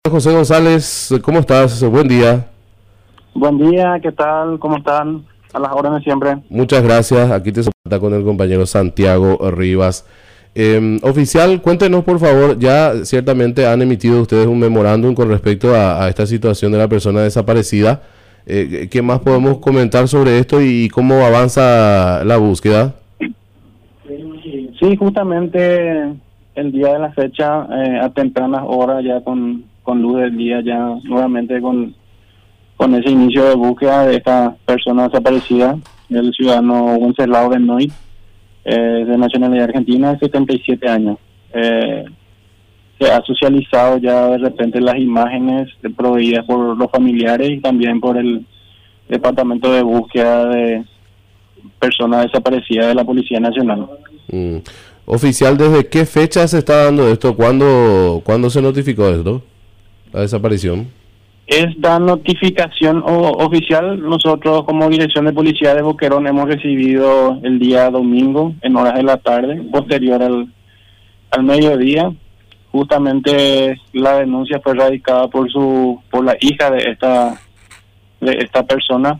José González, ¿cómo estás? Buen día. Buen día, ¿qué tal? ¿Cómo están? A las órdenes siempre. Muchas gracias. Aquí te soporta con el compañero Santiago Rivas. Oficial, cuéntenos por favor, ya ciertamente han emitido ustedes un memorándum con respecto a esta situación de la persona desaparecida. ¿Qué más podemos comentar sobre esto y cómo avanza la búsqueda? Sí, justamente el día de la fecha, a tempranas horas, ya con luz del día, ya nuevamente con ese inicio de búsqueda de esta persona desaparecida, el ciudadano Wenceslao Benoit, de nacionalidad argentina, de 77 años. Se ha socializado ya de repente las imágenes proveídas por los familiares y también por el Departamento de Búsqueda de Personas Desaparecidas de la Policía Nacional. Mm. Oficial, ¿desde qué fecha se está dando esto? ¿Cuándo se notificó esto? La desaparición. Esta notificación oficial, nosotros como Dirección de Policía de Boquerón hemos recibido el día domingo en horas de la tarde, posterior al mediodía. Justamente la denuncia fue radicada por la hija de esta persona,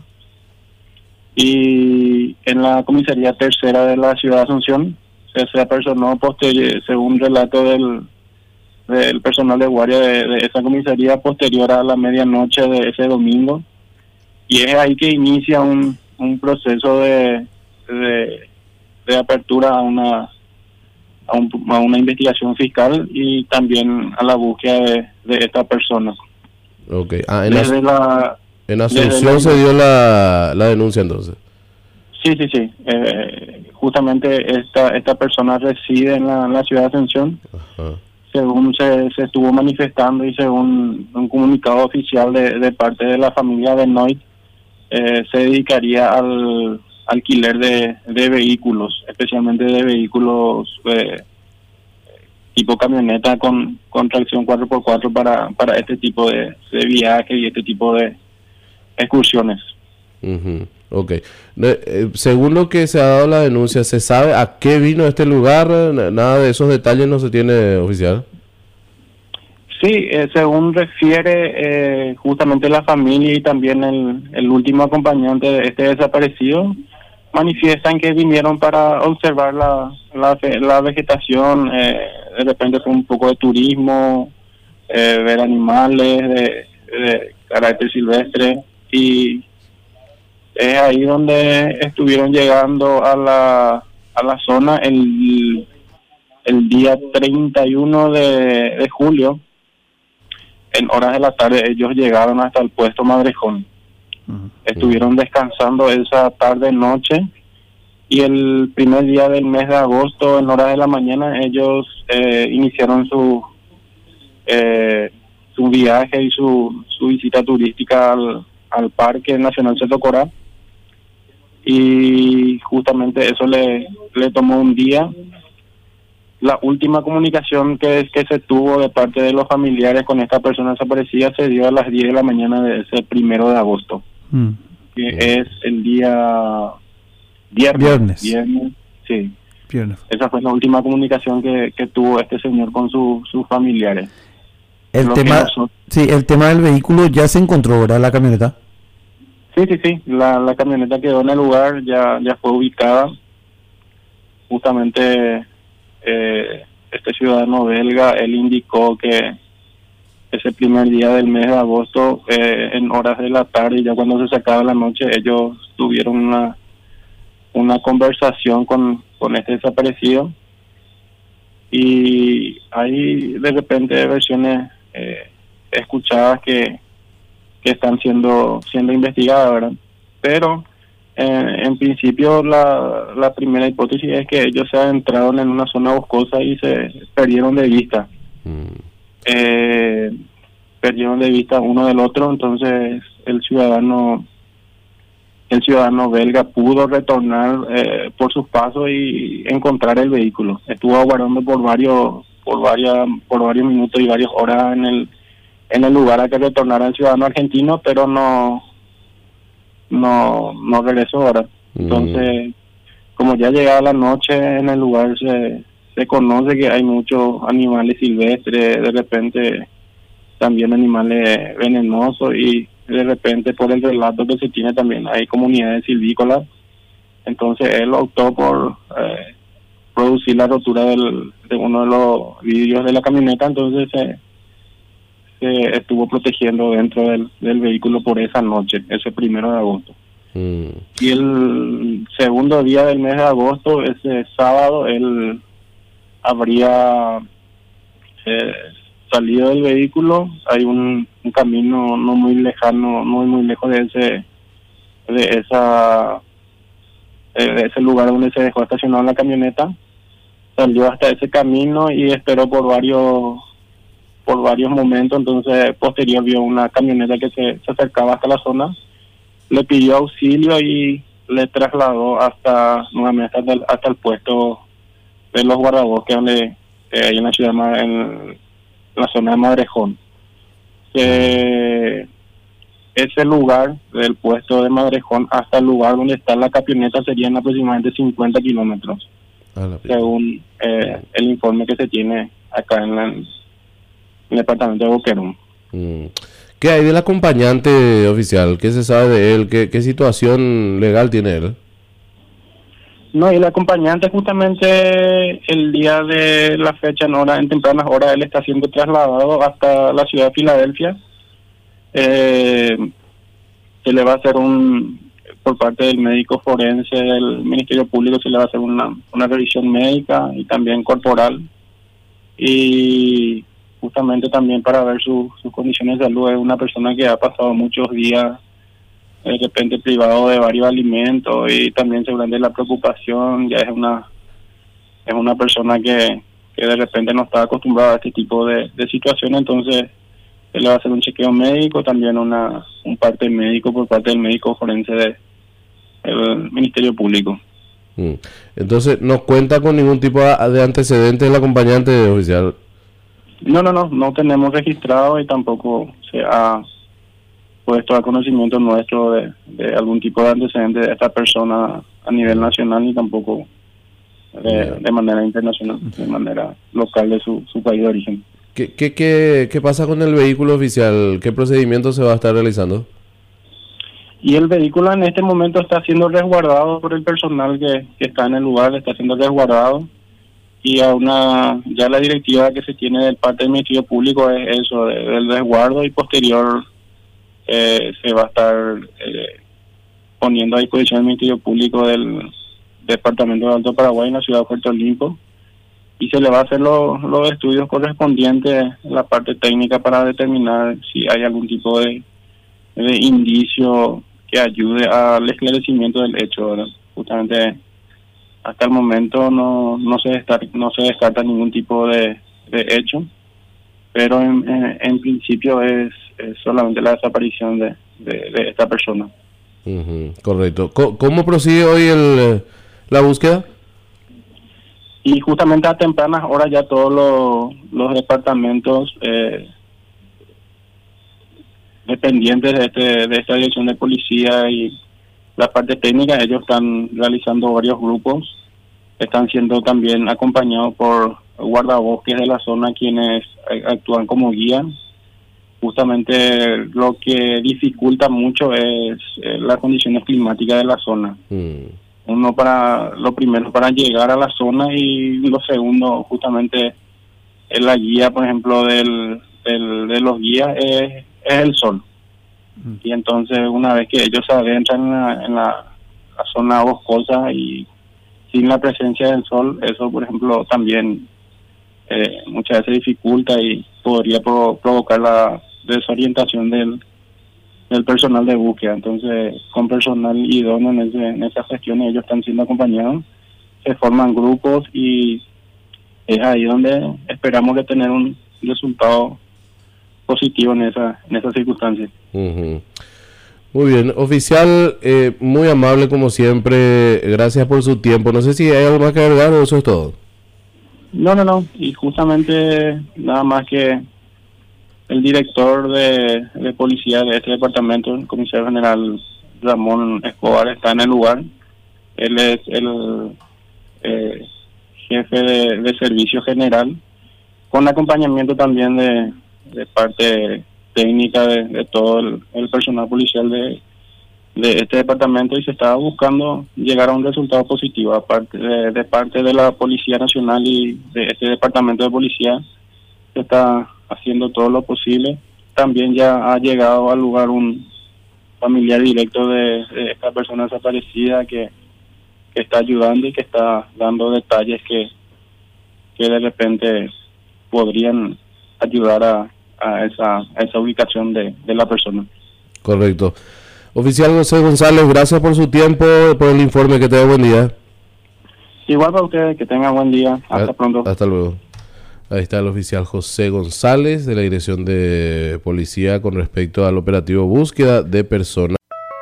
y en la comisaría tercera de la ciudad de Asunción se apersonó según relato del personal de guardia de esa comisaría, posterior a la medianoche de ese domingo, y es ahí que inicia un proceso de apertura a una investigación fiscal y también a la búsqueda de esta persona. Ok. En Desde Asunción se dio la denuncia entonces. Sí. Justamente esta persona reside en la ciudad de Asunción. Ajá. Según se estuvo manifestando y según un comunicado oficial de parte de la familia Benoit, se dedicaría al alquiler de vehículos, especialmente de vehículos tipo camioneta con tracción 4x4 para este tipo de viajes y este tipo de excursiones. Ujú. Ok. Según lo que se ha dado la denuncia, ¿se sabe a qué vino este lugar? Nada de esos detalles no se tiene, oficial. Sí, según refiere justamente la familia y también el último acompañante de este desaparecido, manifiestan que vinieron para observar la vegetación, de repente fue un poco de turismo, ver animales de carácter silvestre, y es ahí donde estuvieron llegando a la zona el día 31 de julio. En horas de la tarde ellos llegaron hasta el puesto Madrejón. Estuvieron descansando esa tarde-noche, y el primer día del mes de agosto, en horas de la mañana, ellos iniciaron su viaje y su visita turística al Parque Nacional Seto Corá, y justamente eso le tomó un día. La última comunicación que se tuvo de parte de los familiares con esta persona desaparecida se dio a las 10 de la mañana de ese 1 de agosto, que es el día viernes. Sí. Viernes. Esa fue la última comunicación que tuvo este señor con sus familiares. El tema del vehículo ya se encontró, ¿verdad? La camioneta. Sí. La camioneta quedó en el lugar, ya fue ubicada. Justamente este ciudadano belga, él indicó que ese primer día del mes de agosto, en horas de la tarde, ya cuando se sacaba la noche, ellos tuvieron una conversación con este desaparecido, y hay de repente versiones escuchadas que están siendo investigadas, ¿verdad? Pero en principio la primera hipótesis es que ellos se adentraron en una zona boscosa y se perdieron de vista. Perdieron de vista uno del otro, entonces el ciudadano belga pudo retornar por sus pasos y encontrar el vehículo. Estuvo aguardando por varios minutos y varias horas en el lugar a que retornara el ciudadano argentino, pero no regresó ahora. Entonces, como ya llegaba la noche, en el lugar se conoce que hay muchos animales silvestres, de repente también animales venenosos, y de repente por el relato que se tiene también hay comunidades silvícolas. Entonces él optó por producir la rotura de uno de los vidrios de la camioneta. Entonces se estuvo protegiendo dentro del vehículo por esa noche, ese 1 de agosto. Y el segundo día del mes de agosto, ese sábado, él habría salido del vehículo. Hay un camino no muy lejano, no muy lejos de ese lugar donde se dejó estacionada la camioneta. Salió hasta ese camino y esperó por varios momentos. Entonces posterior vio una camioneta que se acercaba hasta la zona, le pidió auxilio y le trasladó nuevamente hasta el puesto de los guardabosques, donde hay en la ciudad, en la zona de Madrejón. Ese lugar del puesto de Madrejón hasta el lugar donde está la camioneta serían aproximadamente 50 kilómetros, según el informe que se tiene acá en el departamento de Boquerón. ¿Qué hay del acompañante oficial? ¿Qué se sabe de él? ¿Qué situación legal tiene él? No, y el acompañante justamente el día de la fecha, en tempranas horas, él está siendo trasladado hasta la ciudad de Filadelfia. Se le va a hacer por parte del médico forense del Ministerio Público, se le va a hacer una revisión médica y también corporal. Y justamente también para ver sus condiciones de salud. Es una persona que ha pasado muchos días de repente privado de varios alimentos, y también seguramente la preocupación. Ya es una persona que de repente no está acostumbrada a este tipo de situaciones. Entonces se le va a hacer un chequeo médico, también un parte médico por parte del médico forense del Ministerio Público. Entonces no cuenta con ningún tipo de antecedentes del acompañante oficial. No tenemos registrado, y tampoco se ha puesto a conocimiento nuestro de algún tipo de antecedente de esta persona a nivel nacional, ni tampoco de manera internacional, de manera local de su país de origen. ¿Qué pasa con el vehículo oficial? ¿Qué procedimiento se va a estar realizando? Y el vehículo en este momento está siendo resguardado por el personal que está en el lugar, está siendo resguardado. Y ya la directiva que se tiene del parte del Ministerio Público es eso, del resguardo, y posterior se va a estar poniendo a disposición del Ministerio Público del Departamento de Alto Paraguay en la ciudad de Puerto Limpo, y se le va a hacer los estudios correspondientes en la parte técnica para determinar si hay algún tipo de indicio que ayude al esclarecimiento del hecho, ¿verdad? Justamente hasta el momento no se descarta ningún tipo de hecho, pero en principio es solamente la desaparición de esta persona. Correcto. ¿Cómo prosigue hoy la búsqueda? Y justamente a tempranas horas ya todos los departamentos dependientes de esta dirección de policía y la parte técnica, ellos están realizando varios grupos, están siendo también acompañados por guardabosques de la zona, quienes actúan como guía. Justamente lo que dificulta mucho es las condiciones climáticas de la zona. Lo primero para llegar a la zona, y lo segundo justamente es la guía, por ejemplo, de los guías es el sol. Y entonces una vez que ellos se adentran en la zona boscosa y sin la presencia del sol, eso por ejemplo también muchas veces dificulta y podría provocar la desorientación del personal de búsqueda. Entonces con personal idóneo en esas gestiones ellos están siendo acompañados, se forman grupos, y es ahí donde esperamos de tener un resultado positivo en esa circunstancia. Muy bien, oficial, muy amable como siempre, gracias por su tiempo. No sé si hay algo más que agregar o eso es todo. No, y justamente nada más que el director de policía de este departamento, el comisario general Ramón Escobar, está en el lugar. Él es el jefe de servicio general, con acompañamiento también de parte técnica de todo el personal policial de este departamento, y se está buscando llegar a un resultado positivo aparte de parte de la Policía Nacional y de este departamento de policía. Se está haciendo todo lo posible. También ya ha llegado al lugar un familiar directo de esta persona desaparecida que está ayudando y que está dando detalles que de repente podrían ayudar a esa ubicación de la persona. Correcto. Oficial José González, gracias por su tiempo, por el informe, que tenga buen día. Igual para ustedes, que tengan buen día. Hasta pronto. Hasta luego. Ahí está el oficial José González de la Dirección de Policía con respecto al operativo búsqueda de personas.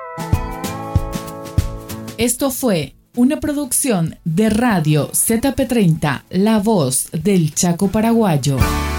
Esto fue una producción de Radio ZP30, La Voz del Chaco Paraguayo.